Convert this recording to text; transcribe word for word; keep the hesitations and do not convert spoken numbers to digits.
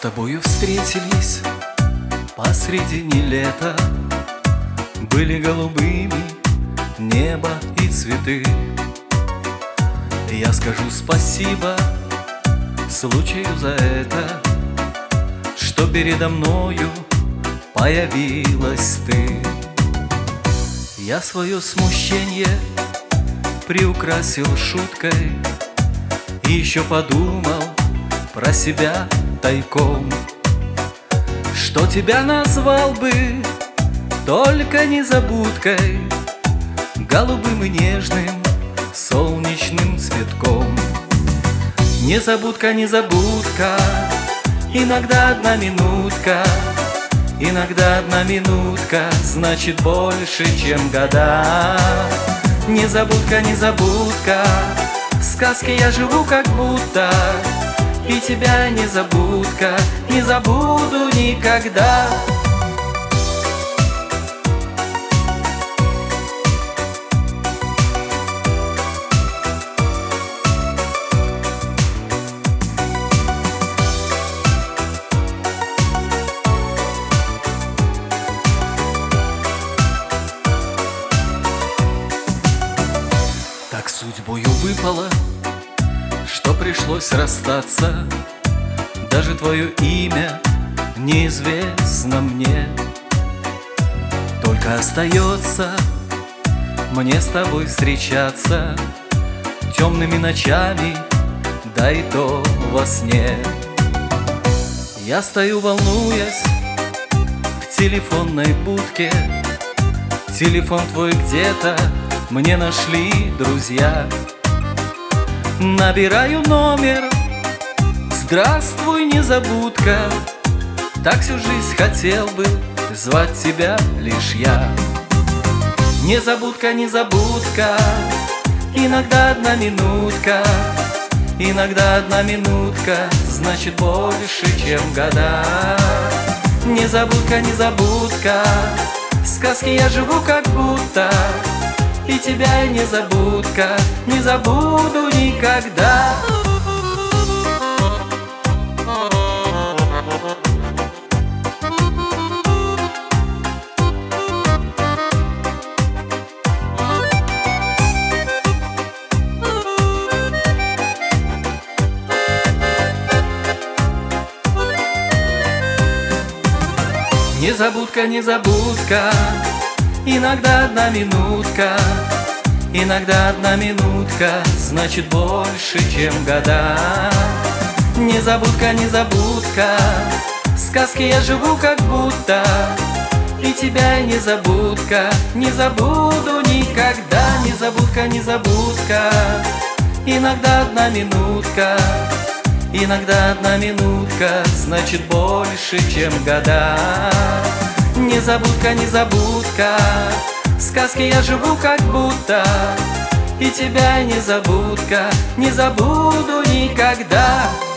тобою встретились посредине лета, были голубыми небо и цветы. Я скажу спасибо случаю за это, что передо мною появилась ты. Я свое смущение приукрасил шуткой и еще подумал про себя тайком, что тебя назвал бы только незабудкой, голубым и нежным солнечным цветком. Незабудка, незабудка, иногда одна минутка, иногда одна минутка значит больше, чем года. Незабудка, незабудка, в сказке я живу как будто, и тебя, незабудка, не забуду никогда. Так судьбою выпало, что пришлось расстаться. Даже твое имя неизвестно мне. Только остается мне с тобой встречаться темными ночами, да и то во сне. Я стою, волнуясь, в телефонной будке. Телефон твой где-то мне нашли друзья. Набираю номер: здравствуй, незабудка, так всю жизнь хотел бы звать тебя лишь я. Незабудка, незабудка, иногда одна минутка, иногда одна минутка значит больше, чем года. Незабудка, незабудка, в сказке я живу как будто, и тебя, незабудка, не забуду никогда. Незабудка, незабудка, иногда одна минутка, иногда одна минутка значит больше, чем года. Незабудка, незабудка, в сказке я живу как будто, и тебя, незабудка, не забуду никогда. Незабудка, незабудка, иногда одна минутка, иногда одна минутка значит больше, чем года. Незабудка, незабудка, в сказке я живу как будто, и тебя, незабудка, не забуду никогда.